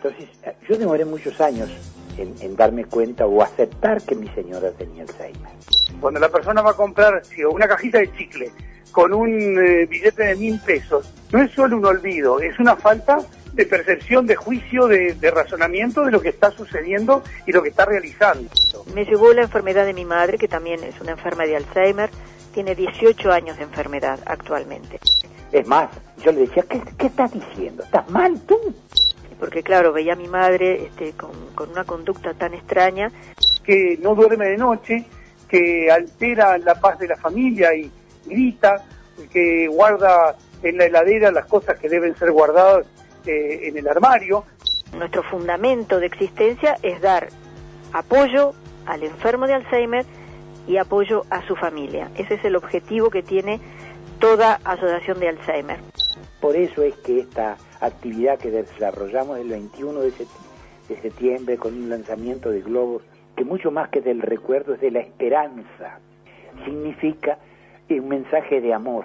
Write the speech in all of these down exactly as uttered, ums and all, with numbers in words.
Entonces, yo demoré muchos años en, en darme cuenta o aceptar que mi señora tenía Alzheimer. Cuando la persona va a comprar sí, una cajita de chicle con un eh, billete de mil pesos, no es solo un olvido, es una falta de percepción, de juicio, de, de razonamiento de lo que está sucediendo y lo que está realizando. Me llevó la enfermedad de mi madre, que también es una enferma de Alzheimer, tiene dieciocho años de enfermedad actualmente. Es más, yo le decía, ¿qué, qué estás diciendo? ¿Estás mal tú? Porque claro, veía a mi madre este, con, con una conducta tan extraña. Que no duerme de noche, que altera la paz de la familia y grita, que guarda en la heladera las cosas que deben ser guardadas eh, en el armario. Nuestro fundamento de existencia es dar apoyo al enfermo de Alzheimer y apoyo a su familia. Ese es el objetivo que tiene toda asociación de Alzheimer. Por eso es que esta actividad que desarrollamos el veintiuno de septiembre con un lanzamiento de globos, que mucho más que del recuerdo es de la esperanza, significa un mensaje de amor.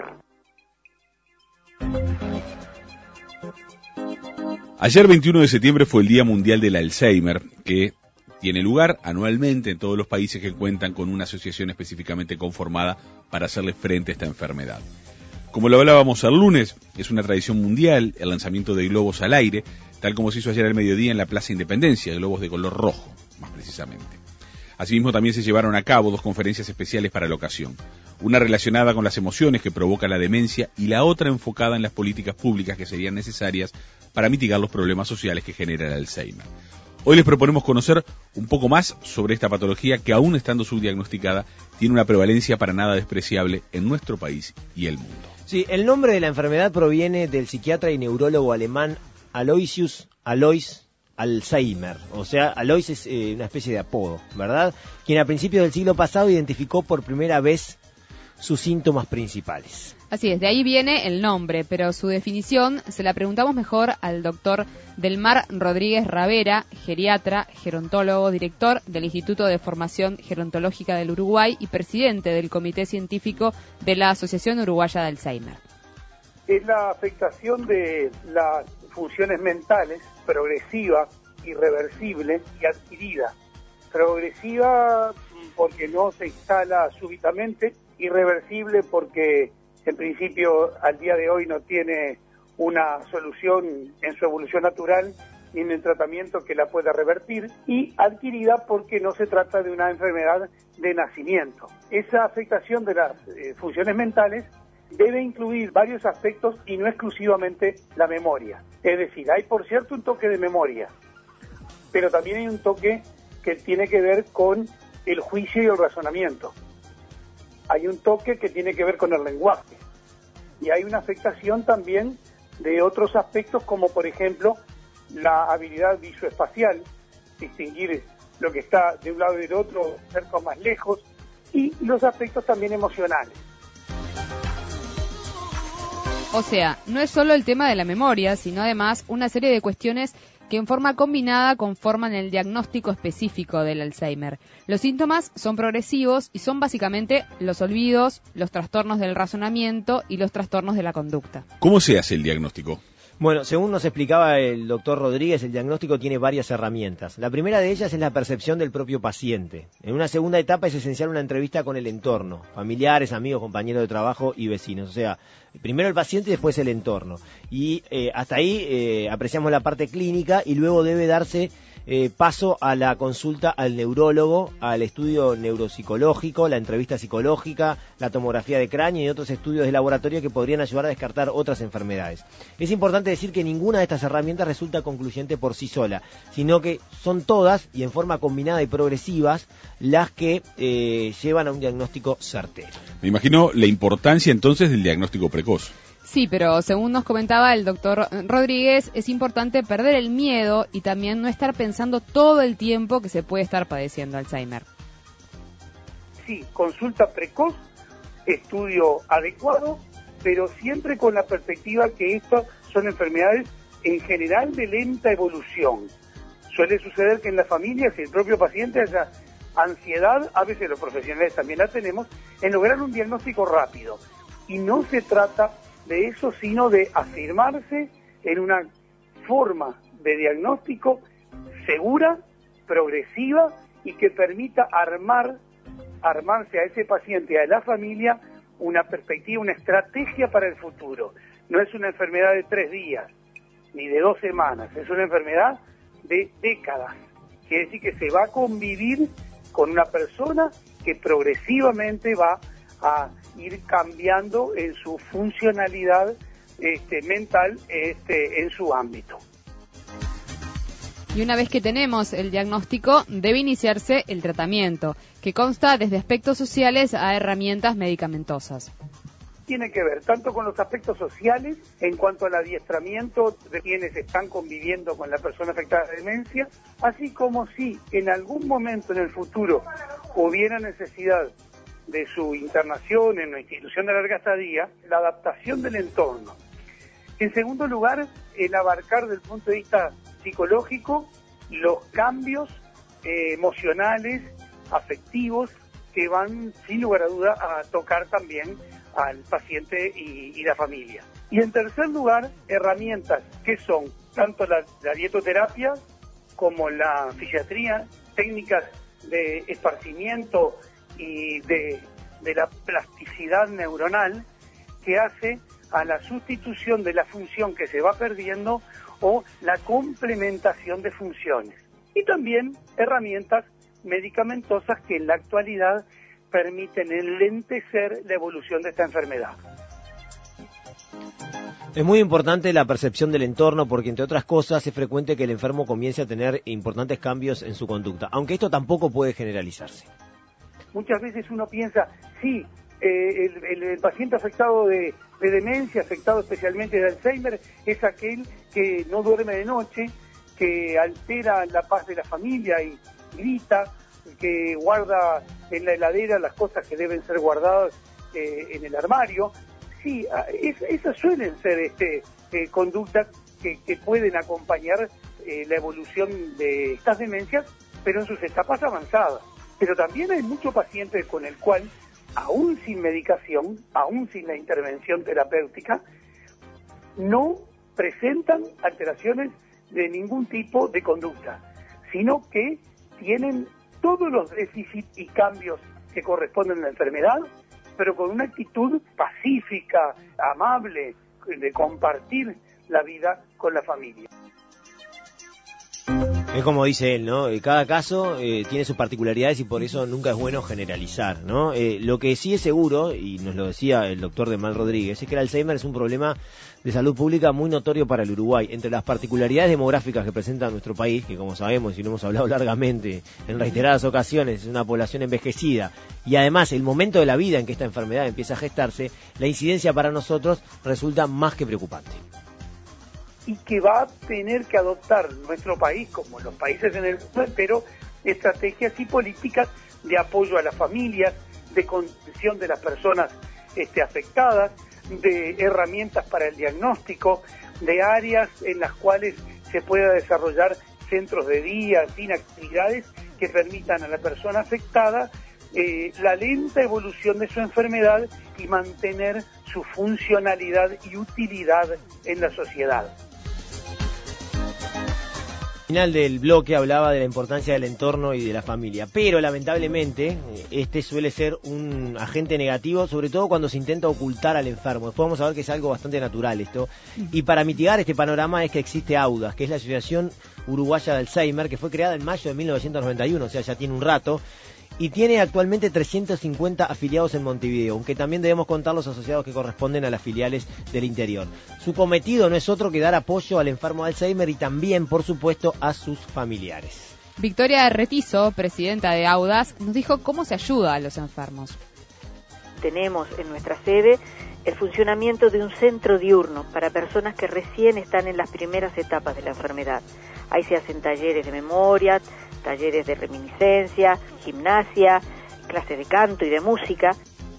Ayer, veintiuno de septiembre, fue el Día Mundial del Alzheimer, que tiene lugar anualmente en todos los países que cuentan con una asociación específicamente conformada para hacerle frente a esta enfermedad. Como lo hablábamos el lunes, es una tradición mundial el lanzamiento de globos al aire, tal como se hizo ayer al mediodía en la Plaza Independencia, globos de color rojo, más precisamente. Asimismo, también se llevaron a cabo dos conferencias especiales para la ocasión, una relacionada con las emociones que provoca la demencia y la otra enfocada en las políticas públicas que serían necesarias para mitigar los problemas sociales que genera el Alzheimer. Hoy les proponemos conocer un poco más sobre esta patología que, aún estando subdiagnosticada, tiene una prevalencia para nada despreciable en nuestro país y el mundo. Sí, el nombre de la enfermedad proviene del psiquiatra y neurólogo alemán Aloysius Alois Alzheimer, o sea, Alois es eh, una especie de apodo, ¿verdad? Quien a principios del siglo pasado identificó por primera vez sus síntomas principales. Así es, de ahí viene el nombre, pero su definición se la preguntamos mejor al doctor Delmar Rodríguez Ravera, geriatra, gerontólogo, director del Instituto de Formación Gerontológica del Uruguay y presidente del Comité Científico de la Asociación Uruguaya de Alzheimer. Es la afectación de las funciones mentales, progresiva, irreversible y adquirida. Progresiva porque no se instala súbitamente, irreversible porque en principio al día de hoy no tiene una solución en su evolución natural ni en el tratamiento que la pueda revertir, y adquirida porque no se trata de una enfermedad de nacimiento. Esa afectación de las eh, funciones mentales debe incluir varios aspectos y no exclusivamente la memoria. Es decir, hay por cierto un toque de memoria, pero también hay un toque que tiene que ver con el juicio y el razonamiento. Hay un toque que tiene que ver con el lenguaje. Y hay una afectación también de otros aspectos, como por ejemplo la habilidad visoespacial, distinguir lo que está de un lado y del otro, cerca o más lejos, y los aspectos también emocionales. O sea, no es solo el tema de la memoria, sino además una serie de cuestiones que en forma combinada conforman el diagnóstico específico del Alzheimer. Los síntomas son progresivos y son básicamente los olvidos, los trastornos del razonamiento y los trastornos de la conducta. ¿Cómo se hace el diagnóstico? Bueno, según nos explicaba el doctor Rodríguez, el diagnóstico tiene varias herramientas. La primera de ellas es la percepción del propio paciente. En una segunda etapa es esencial una entrevista con el entorno, familiares, amigos, compañeros de trabajo y vecinos. O sea, primero el paciente y después el entorno. Y eh, hasta ahí eh, apreciamos la parte clínica y luego debe darse eh, paso a la consulta al neurólogo, al estudio neuropsicológico, la entrevista psicológica, la tomografía de cráneo y otros estudios de laboratorio que podrían ayudar a descartar otras enfermedades. Es importante decir que ninguna de estas herramientas resulta concluyente por sí sola, sino que son todas, y en forma combinada y progresivas, las que eh, llevan a un diagnóstico certero. Me imagino la importancia entonces del diagnóstico precoz. Sí, pero según nos comentaba el doctor Rodríguez, es importante perder el miedo y también no estar pensando todo el tiempo que se puede estar padeciendo Alzheimer. Sí, consulta precoz, estudio adecuado, pero siempre con la perspectiva que estas son enfermedades en general de lenta evolución. Suele suceder que en las familias y el propio paciente haya ansiedad, a veces los profesionales también la tenemos, en lograr un diagnóstico rápido. Y no se trata de eso, sino de afirmarse en una forma de diagnóstico segura, progresiva y que permita armar, armarse a ese paciente y a la familia una perspectiva, una estrategia para el futuro. No es una enfermedad de tres días, ni de dos semanas, es una enfermedad de décadas. Quiere decir que se va a convivir con una persona que progresivamente va a ir cambiando en su funcionalidad este, mental este, en su ámbito. Y una vez que tenemos el diagnóstico, debe iniciarse el tratamiento, que consta desde aspectos sociales a herramientas medicamentosas. Tiene que ver tanto con los aspectos sociales, en cuanto al adiestramiento de quienes están conviviendo con la persona afectada de demencia, así como si en algún momento en el futuro hubiera necesidad de su internación en una institución de larga estadía, la adaptación del entorno. En segundo lugar, el abarcar desde el punto de vista psicológico los cambios eh, emocionales, afectivos, que van sin lugar a duda a tocar también al paciente y, y la familia. Y en tercer lugar, herramientas que son tanto la, la dietoterapia como la fisiatría, técnicas de esparcimiento y de, de la plasticidad neuronal que hace a la sustitución de la función que se va perdiendo o la complementación de funciones. Y también herramientas medicamentosas que en la actualidad permiten enlentecer la evolución de esta enfermedad. Es muy importante la percepción del entorno porque, entre otras cosas, es frecuente que el enfermo comience a tener importantes cambios en su conducta, aunque esto tampoco puede generalizarse. Muchas veces uno piensa, sí, eh, el, el, el paciente afectado de, de demencia, afectado especialmente de Alzheimer, es aquel que no duerme de noche, que altera la paz de la familia y grita, que guarda en la heladera las cosas que deben ser guardadas eh, en el armario. Sí, es, esas suelen ser este, eh, conductas que, que pueden acompañar eh, la evolución de estas demencias, pero en sus etapas avanzadas. Pero también hay muchos pacientes con el cual, aún sin medicación, aún sin la intervención terapéutica, no presentan alteraciones de ningún tipo de conducta, sino que tienen todos los déficits y cambios que corresponden a la enfermedad, pero con una actitud pacífica, amable, de compartir la vida con la familia. Es como dice él, ¿no? Cada caso eh, tiene sus particularidades y por eso nunca es bueno generalizar, ¿no? Eh, lo que sí es seguro, y nos lo decía el doctor Demal Rodríguez, es que el Alzheimer es un problema de salud pública muy notorio para el Uruguay. Entre las particularidades demográficas que presenta nuestro país, que como sabemos y lo hemos hablado largamente en reiteradas ocasiones, es una población envejecida, y además el momento de la vida en que esta enfermedad empieza a gestarse, la incidencia para nosotros resulta más que preocupante. Y que va a tener que adoptar nuestro país, como los países en el mundo, pero estrategias y políticas de apoyo a las familias, de contención de las personas este, afectadas, de herramientas para el diagnóstico, de áreas en las cuales se pueda desarrollar centros de día, en fin, actividades que permitan a la persona afectada eh, la lenta evolución de su enfermedad y mantener su funcionalidad y utilidad en la sociedad. Al final del bloque hablaba de la importancia del entorno y de la familia, pero lamentablemente este suele ser un agente negativo, sobre todo cuando se intenta ocultar al enfermo. Después vamos a ver que es algo bastante natural esto. Y para mitigar este panorama es que existe AUDAS, que es la Asociación Uruguaya de Alzheimer, que fue creada en mayo de mil novecientos noventa y uno, o sea, ya tiene un rato, y tiene actualmente trescientos cincuenta afiliados en Montevideo, aunque también debemos contar los asociados que corresponden a las filiales del interior. Su cometido no es otro que dar apoyo al enfermo de Alzheimer y también, por supuesto, a sus familiares. Victoria Retizo, presidenta de AUDAS, nos dijo cómo se ayuda a los enfermos. Tenemos en nuestra sede el funcionamiento de un centro diurno para personas que recién están en las primeras etapas de la enfermedad. Ahí se hacen talleres de memoria, talleres de reminiscencia, gimnasia, clases de canto y de música.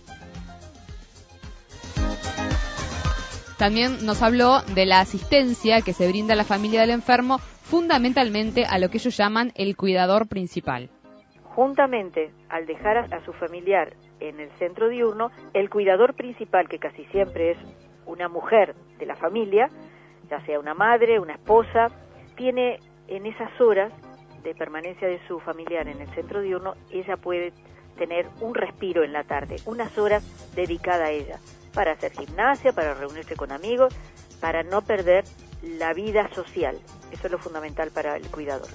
También nos habló de la asistencia que se brinda a la familia del enfermo, fundamentalmente a lo que ellos llaman el cuidador principal. Juntamente, al dejar a su familiar en el centro diurno, el cuidador principal, que casi siempre es una mujer de la familia, ya sea una madre, una esposa, tiene en esas horas de permanencia de su familiar en el centro diurno, ella puede tener un respiro en la tarde, unas horas dedicadas a ella, para hacer gimnasia, para reunirse con amigos, para no perder la vida social. Eso es lo fundamental para el cuidador.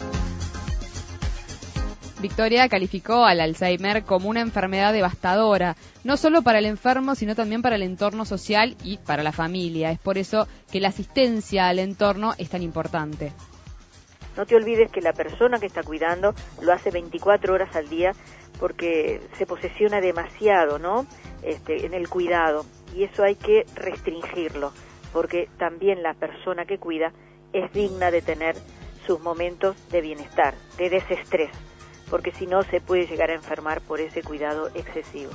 Victoria calificó al Alzheimer como una enfermedad devastadora, no solo para el enfermo, sino también para el entorno social y para la familia. Es por eso que la asistencia al entorno es tan importante. No te olvides que la persona que está cuidando lo hace veinticuatro horas al día, porque se posesiona demasiado, ¿no? Este, en el cuidado, y eso hay que restringirlo, porque también la persona que cuida es digna de tener sus momentos de bienestar, de desestrés, porque si no se puede llegar a enfermar por ese cuidado excesivo.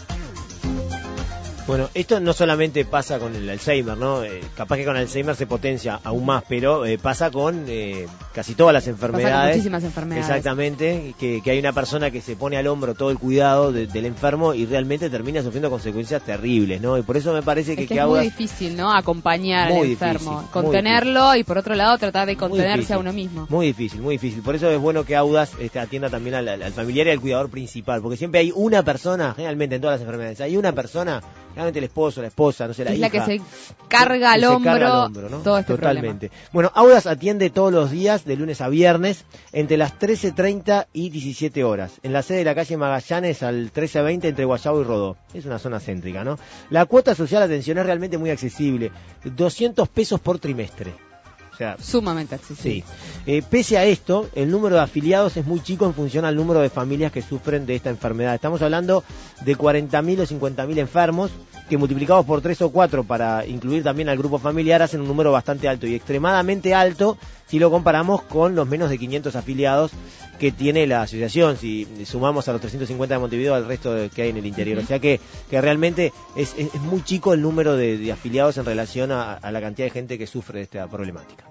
Bueno, esto no solamente pasa con el Alzheimer, ¿no? Eh, capaz que con Alzheimer se potencia aún más, pero eh, pasa con eh, casi todas las enfermedades. Pasa con muchísimas enfermedades. Exactamente, que, que hay una persona que se pone al hombro todo el cuidado de, del enfermo y realmente termina sufriendo consecuencias terribles, ¿no? Y por eso me parece que... Es que que es Audas... muy difícil, ¿no? Acompañar al enfermo, difícil, contenerlo y por otro lado tratar de contenerse a uno mismo. Muy difícil, muy difícil. Por eso es bueno que Audas este, atienda también al, al familiar y al cuidador principal, porque siempre hay una persona, generalmente en todas las enfermedades, hay una persona, realmente el esposo, la esposa, no sé, la es hija. Es la que se carga al hombro, carga al hombro, ¿no? todo este Totalmente. problema. Bueno, Audas atiende todos los días, de lunes a viernes, entre las trece treinta y diecisiete horas, en la sede de la calle Magallanes al trece veinte entre Guayabo y Rodó. Es una zona céntrica, ¿no? La cuota social de atención es realmente muy accesible, doscientos pesos por trimestre. O sea, sumamente accesible. Sí. Eh, pese a esto, el número de afiliados es muy chico en función al número de familias que sufren de esta enfermedad. Estamos hablando de cuarenta mil o cincuenta mil enfermos, que multiplicados por tres o cuatro para incluir también al grupo familiar hacen un número bastante alto y extremadamente alto si lo comparamos con los menos de quinientos afiliados que tiene la asociación, si sumamos a los trescientos cincuenta de Montevideo al resto de, que hay en el interior. Uh-huh. O sea que, que realmente es, es, es muy chico el número de, de afiliados en relación a, a la cantidad de gente que sufre de esta problemática.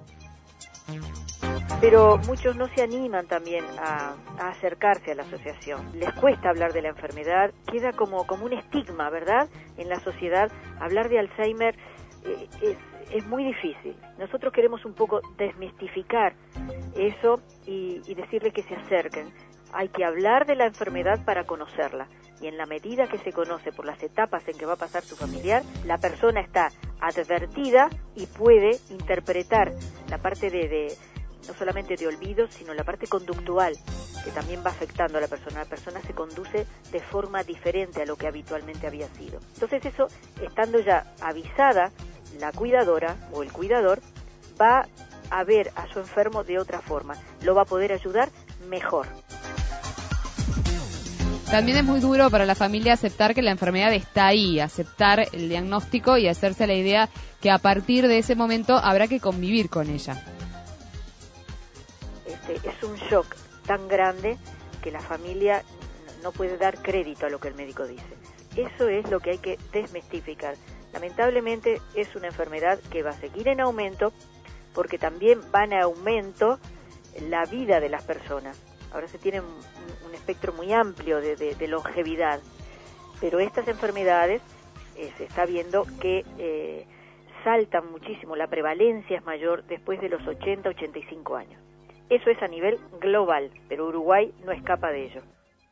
Pero muchos no se animan también a, a acercarse a la asociación. Les cuesta hablar de la enfermedad, queda como, como un estigma, ¿verdad? En la sociedad, hablar de Alzheimer eh, es, es muy difícil. Nosotros queremos un poco desmistificar eso y, y decirle que se acerquen. Hay que hablar de la enfermedad para conocerla. Y en la medida que se conoce por las etapas en que va a pasar su familiar, la persona está advertida y puede interpretar la parte de... de no solamente de olvido, sino la parte conductual, que también va afectando a la persona. La persona se conduce de forma diferente a lo que habitualmente había sido. Entonces eso, estando ya avisada, la cuidadora o el cuidador va a ver a su enfermo de otra forma, lo va a poder ayudar mejor. También es muy duro para la familia aceptar que la enfermedad está ahí, aceptar el diagnóstico y hacerse la idea que a partir de ese momento habrá que convivir con ella. Es un shock tan grande que la familia no puede dar crédito a lo que el médico dice. Eso es lo que hay que desmistificar. Lamentablemente es una enfermedad que va a seguir en aumento porque también va en aumento la vida de las personas. Ahora se tiene un, un espectro muy amplio de, de, de longevidad, pero estas enfermedades eh, se está viendo que eh, saltan muchísimo, la prevalencia es mayor después de los ochenta, ochenta y cinco años. Eso es a nivel global, pero Uruguay no escapa de ello.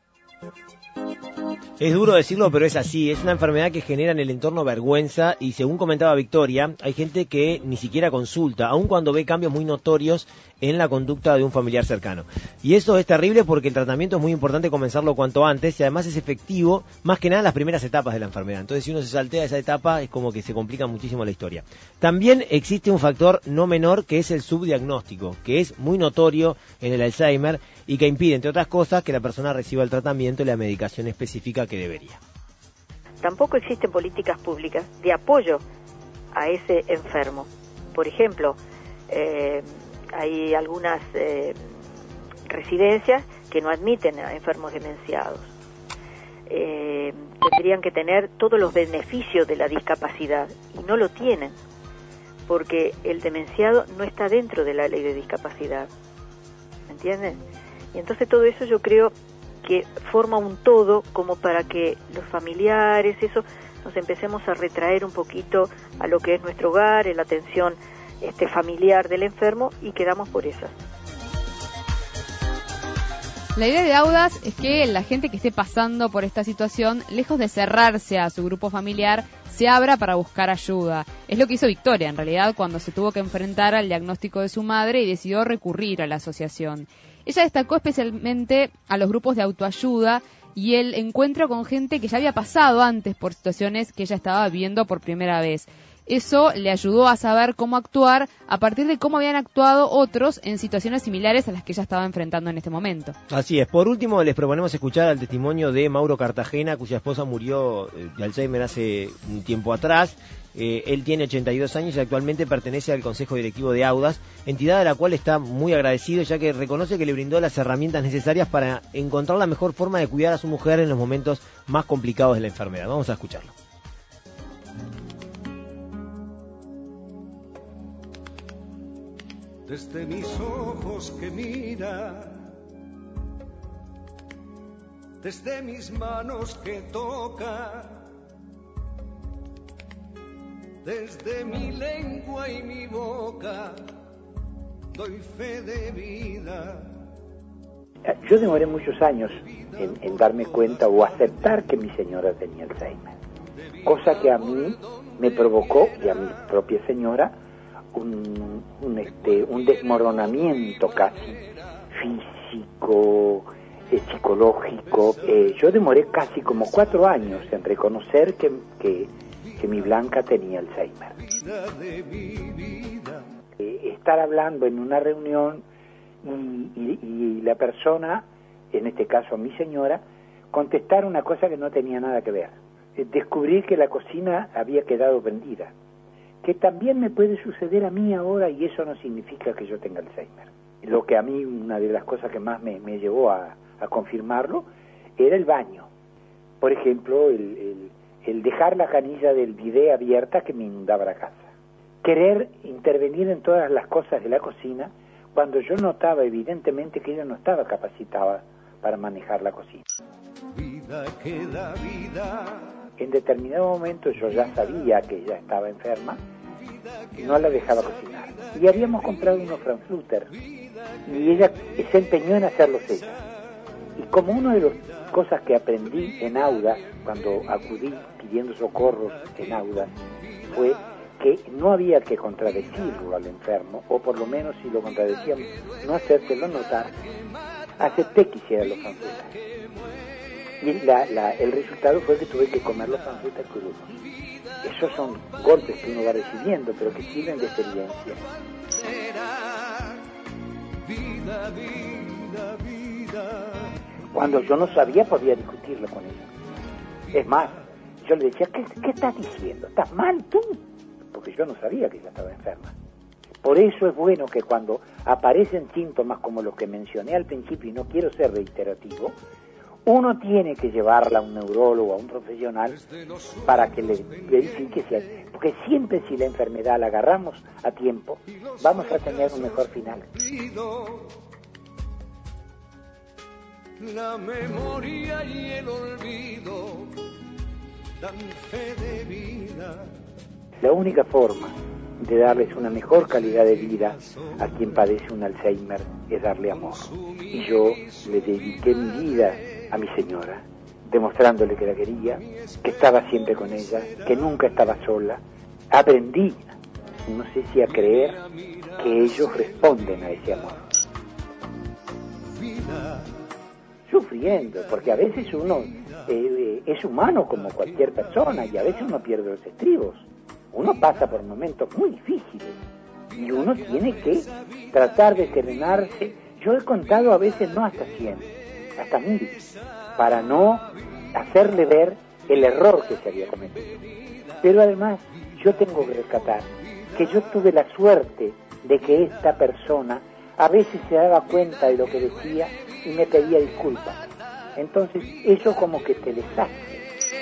Es duro decirlo, pero es así. Es una enfermedad que genera en el entorno vergüenza y, según comentaba Victoria, hay gente que ni siquiera consulta, aun cuando ve cambios muy notorios en la conducta de un familiar cercano. Y eso es terrible porque el tratamiento es muy importante comenzarlo cuanto antes y además es efectivo más que nada en las primeras etapas de la enfermedad. Entonces, si uno se saltea esa etapa, es como que se complica muchísimo la historia. También existe un factor no menor que es el subdiagnóstico, que es muy notorio en el Alzheimer y que impide, entre otras cosas, que la persona reciba el tratamiento y la medicación específica que debería. Tampoco existen políticas públicas de apoyo a ese enfermo. Por ejemplo, eh, hay algunas eh, residencias que no admiten a enfermos demenciados. Eh, tendrían que tener todos los beneficios de la discapacidad y no lo tienen, porque el demenciado no está dentro de la ley de discapacidad. ¿Me entienden? Y entonces todo eso yo creo que forma un todo como para que los familiares, eso, nos empecemos a retraer un poquito a lo que es nuestro hogar, en la atención este familiar del enfermo y quedamos por esas. La idea de Audas es que la gente que esté pasando por esta situación, lejos de cerrarse a su grupo familiar, se abra para buscar ayuda. Es lo que hizo Victoria, en realidad, cuando se tuvo que enfrentar al diagnóstico de su madre y decidió recurrir a la asociación. Ella destacó especialmente a los grupos de autoayuda y el encuentro con gente que ya había pasado antes por situaciones que ella estaba viviendo por primera vez. Eso le ayudó a saber cómo actuar a partir de cómo habían actuado otros en situaciones similares a las que ella estaba enfrentando en este momento. Así es. Por último, les proponemos escuchar el testimonio de Mauro Cartagena, cuya esposa murió de Alzheimer hace un tiempo atrás. Eh, él tiene ochenta y dos años y actualmente pertenece al Consejo Directivo de Audas, entidad a la cual está muy agradecido, ya que reconoce que le brindó las herramientas necesarias para encontrar la mejor forma de cuidar a su mujer en los momentos más complicados de la enfermedad. Vamos a escucharlo. Desde mis ojos que mira, desde mis manos que toca, desde mi lengua y mi boca, doy fe de vida. Yo demoré muchos años en, en darme cuenta o aceptar que mi señora tenía Alzheimer, cosa que a mí me provocó, y a mi propia señora, Un, un, este, un desmoronamiento casi físico, eh, psicológico. Eh, yo demoré casi como cuatro años en reconocer que, que, que mi Blanca tenía Alzheimer. Eh, estar hablando en una reunión y, y, y la persona, en este caso mi señora, contestar una cosa que no tenía nada que ver. Eh, descubrí que la cocina había quedado prendida, que también me puede suceder a mí ahora, y eso no significa que yo tenga Alzheimer. Lo que a mí, una de las cosas que más me, me llevó a, a confirmarlo, era el baño. Por ejemplo, el, el, el dejar la canilla del bidet abierta que me inundaba la casa. Querer intervenir en todas las cosas de la cocina, cuando yo notaba evidentemente que ella no estaba capacitada para manejar la cocina. Vida que da vida. En determinado momento yo ya sabía que ella estaba enferma y no la dejaba cocinar. Y habíamos comprado unos Frankfurter y ella se empeñó en hacerlos ella. Y como una de las cosas que aprendí en Audas, cuando acudí pidiendo socorro en Audas, fue que no había que contradecirlo al enfermo, o por lo menos si lo contradecíamos, no hacérselo notar. Acepté que hiciera los Frankfurter. Y la, la, el resultado fue que tuve que comer los Frankfurter crudos. Esos son golpes que uno va recibiendo, pero que sirven de experiencia. Vida, vida, vida. Cuando yo no sabía, podía discutirlo con ella. Es más, yo le decía, ¿qué, qué estás diciendo? ¿Estás mal tú? Porque yo no sabía que ella estaba enferma. Por eso es bueno que cuando aparecen síntomas como los que mencioné al principio, y no quiero ser reiterativo, uno tiene que llevarla a un neurólogo, a un profesional, para que le verifique si hay, porque siempre si la enfermedad la agarramos a tiempo, vamos a tener un mejor final. La memoria y el olvido dan fe de vida. La única forma de darles una mejor calidad de vida a quien padece un Alzheimer es darle amor. Y yo le dediqué mi vida a mi señora, demostrándole que la quería, que estaba siempre con ella, que nunca estaba sola. Aprendí, no sé si a creer, que ellos responden a ese amor. Sufriendo, porque a veces uno eh, es humano como cualquier persona, y a veces uno pierde los estribos. Uno pasa por momentos muy difíciles y uno tiene que tratar de serenarse. Yo he contado a veces no hasta cien, hasta mil, para no hacerle ver el error que se había cometido. Pero además yo tengo que rescatar que yo tuve la suerte de que esta persona a veces se daba cuenta de lo que decía y me pedía disculpas. Entonces eso como que te deshace.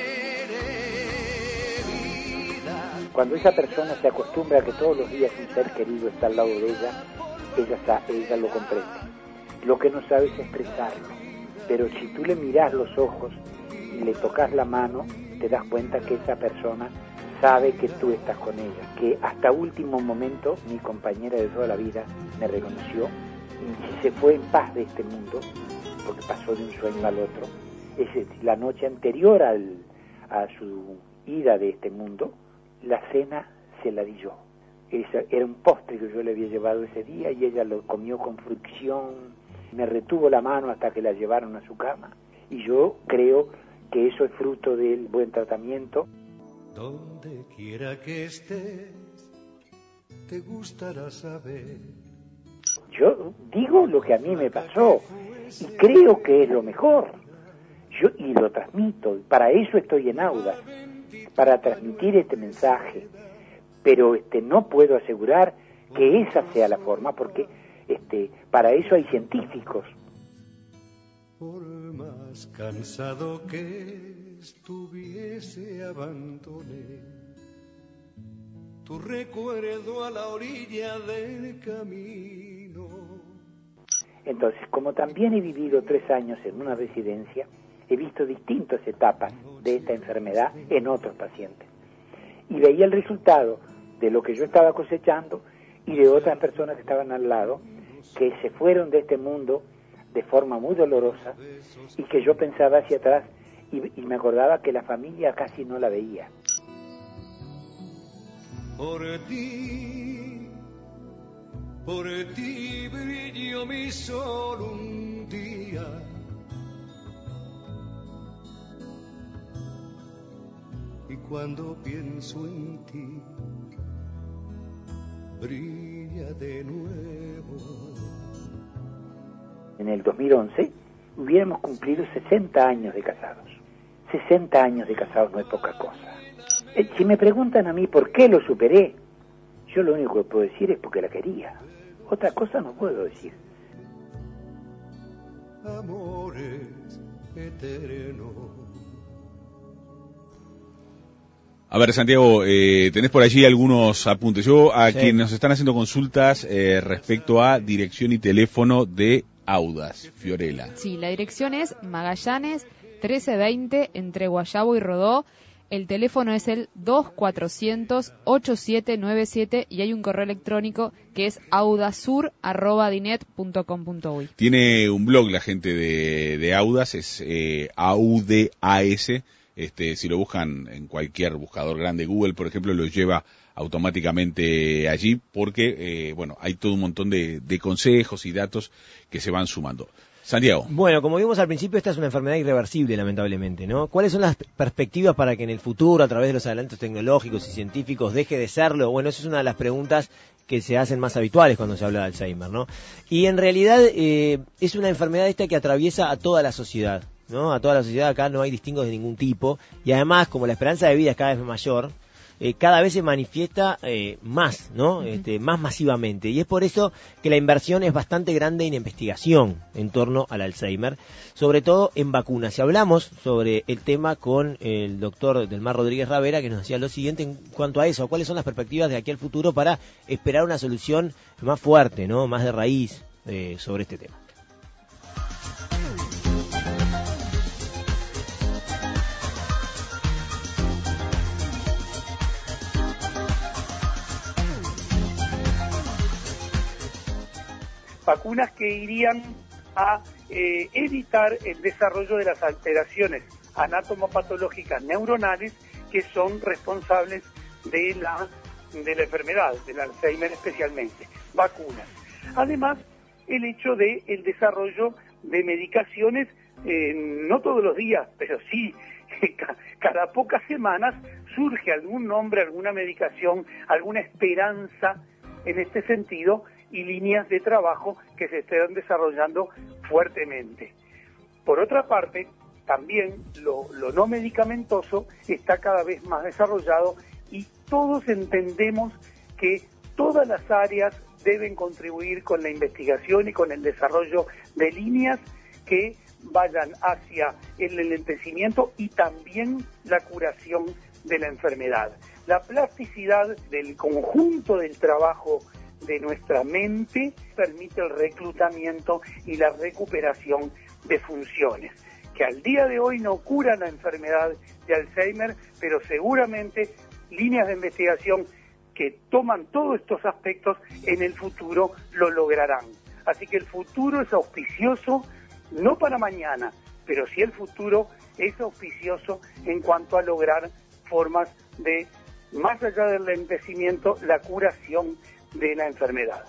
Cuando esa persona se acostumbra a que todos los días un ser querido está al lado de ella, ella, ella lo comprende. Lo que no sabe es expresarlo. Pero si tú le miras los ojos y le tocas la mano, te das cuenta que esa persona sabe que tú estás con ella, que hasta último momento mi compañera de toda la vida me reconoció y se fue en paz de este mundo, porque pasó de un sueño al otro. Es decir, la noche anterior al, a su ida de este mundo, la cena se la di yo. Esa, era un postre que yo le había llevado ese día y ella lo comió con fricción, me retuvo la mano hasta que la llevaron a su cama, y yo creo que eso es fruto del buen tratamiento. Donde quiera que estés, te gustará saber. Yo digo lo que a mí me pasó y creo que es lo mejor. Yo y lo transmito, para eso estoy en Audas, para transmitir este mensaje, pero este no puedo asegurar que esa sea la forma, porque este para eso hay científicos. Por más cansado que estuviese, abandoné tu recuerdo a la orilla del camino. Entonces, como también he vivido tres años en una residencia, he visto distintas etapas de esta enfermedad en otros pacientes. Y veía el resultado de lo que yo estaba cosechando y de otras personas que estaban al lado, que se fueron de este mundo de forma muy dolorosa, y que yo pensaba hacia atrás y, y me acordaba que la familia casi no la veía. Por ti, por ti brilló mi sol un día. Y cuando pienso en ti, brilla de nuevo. En el dos mil once hubiéramos cumplido sesenta años de casados. sesenta años de casados no es poca cosa. Eh, si me preguntan a mí por qué lo superé, yo lo único que puedo decir es porque la quería. Otra cosa no puedo decir. Amores eternos. A ver, Santiago, eh, tenés por allí algunos apuntes. Yo, a Sí. quienes nos están haciendo consultas eh, respecto a dirección y teléfono de Audas, Fiorella. Sí, la dirección es Magallanes trece veinte entre Guayabo y Rodó. El teléfono es el dos cuatrocientos ocho siete nueve siete y hay un correo electrónico que es audasur arroba dinet punto com punto uy. Tiene un blog la gente de, de Audas, es eh, Audas. Este, si lo buscan en cualquier buscador grande, Google, por ejemplo, lo lleva automáticamente allí porque, eh, bueno, hay todo un montón de, de consejos y datos que se van sumando. Santiago. Bueno, como vimos al principio, esta es una enfermedad irreversible, lamentablemente, ¿no? ¿Cuáles son las perspectivas para que en el futuro, a través de los adelantos tecnológicos y científicos, deje de serlo? Bueno, esa es una de las preguntas que se hacen más habituales cuando se habla de Alzheimer, ¿no? Y en realidad eh, es una enfermedad esta que atraviesa a toda la sociedad, ¿no? A toda la sociedad. Acá no hay distingos de ningún tipo, y además, como la esperanza de vida es cada vez mayor, Eh, cada vez se manifiesta eh, más, ¿no? Este, más masivamente. Y es por eso que la inversión es bastante grande en investigación en torno al Alzheimer, sobre todo en vacunas. Si hablamos sobre el tema con el doctor Delmar Rodríguez Ravera, que nos decía lo siguiente en cuanto a eso: ¿cuáles son las perspectivas de aquí al futuro para esperar una solución más fuerte, ¿no? Más de raíz eh, sobre este tema? Vacunas que irían a eh, evitar el desarrollo de las alteraciones anatomopatológicas neuronales que son responsables de la, de la enfermedad, del Alzheimer especialmente. Vacunas. Además, el hecho de el desarrollo de medicaciones, eh, no todos los días, pero sí cada pocas semanas surge algún nombre, alguna medicación, alguna esperanza en este sentido, y líneas de trabajo que se estén desarrollando fuertemente. Por otra parte, también lo, lo no medicamentoso está cada vez más desarrollado, y todos entendemos que todas las áreas deben contribuir con la investigación y con el desarrollo de líneas que vayan hacia el enlentecimiento y también la curación de la enfermedad. La plasticidad del conjunto del trabajo de nuestra mente permite el reclutamiento y la recuperación de funciones, que al día de hoy no curan la enfermedad de Alzheimer, pero seguramente líneas de investigación que toman todos estos aspectos, en el futuro lo lograrán. Así que el futuro es auspicioso, no para mañana, pero sí el futuro es auspicioso en cuanto a lograr formas de, más allá del envejecimiento, la curación de la enfermedad.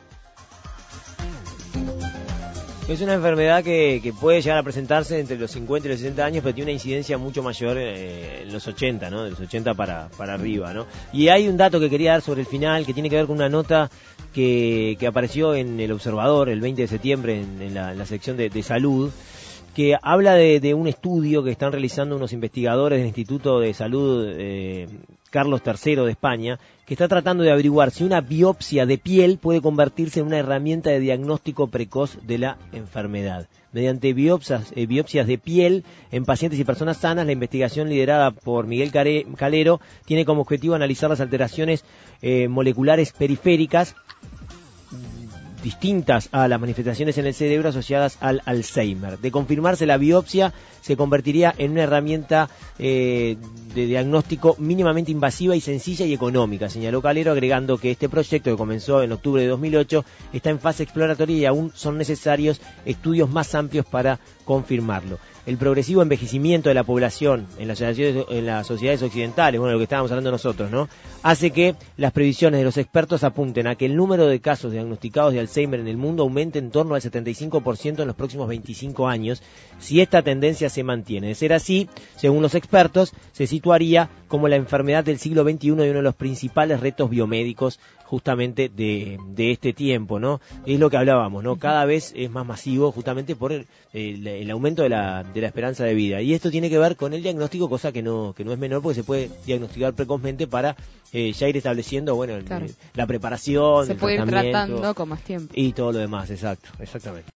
Es una enfermedad que, que puede llegar a presentarse entre los cincuenta y los sesenta años, pero tiene una incidencia mucho mayor eh, en los ochenta, ¿no? De los ochenta para, para arriba, ¿no? Y hay un dato que quería dar sobre el final, que tiene que ver con una nota que, que apareció en El Observador el veinte de septiembre en, en, la, en la sección de, de salud, que habla de, de un estudio que están realizando unos investigadores del Instituto de Salud eh, Carlos tercero de España, que está tratando de averiguar si una biopsia de piel puede convertirse en una herramienta de diagnóstico precoz de la enfermedad. Mediante biopsias, eh, biopsias de piel en pacientes y personas sanas, la investigación liderada por Miguel Care, Calero tiene como objetivo analizar las alteraciones eh, moleculares periféricas distintas a las manifestaciones en el cerebro asociadas al Alzheimer. De confirmarse la biopsia, se convertiría en una herramienta eh, de diagnóstico mínimamente invasiva y sencilla y económica, señaló Calero, agregando que este proyecto, que comenzó en octubre de dos mil ocho, está en fase exploratoria y aún son necesarios estudios más amplios para confirmarlo. El progresivo envejecimiento de la población en las, en las sociedades occidentales, bueno, lo que estábamos hablando nosotros, ¿no?, hace que las previsiones de los expertos apunten a que el número de casos diagnosticados de Alzheimer en el mundo aumente en torno al setenta y cinco por ciento en los próximos veinticinco años, si esta tendencia se mantiene. De ser así, según los expertos, se situaría como la enfermedad del siglo veintiuno y uno de los principales retos biomédicos justamente de, de este tiempo, ¿no? Es lo que hablábamos, ¿no? Cada vez es más masivo justamente por el, el, el aumento de la, de la esperanza de vida. Y esto tiene que ver con el diagnóstico, cosa que no, que no es menor, porque se puede diagnosticar precozmente para eh, ya ir estableciendo, bueno, el, claro, la preparación, se el puede ir tratamiento tratando con más tiempo. Y todo lo demás, exacto, exactamente.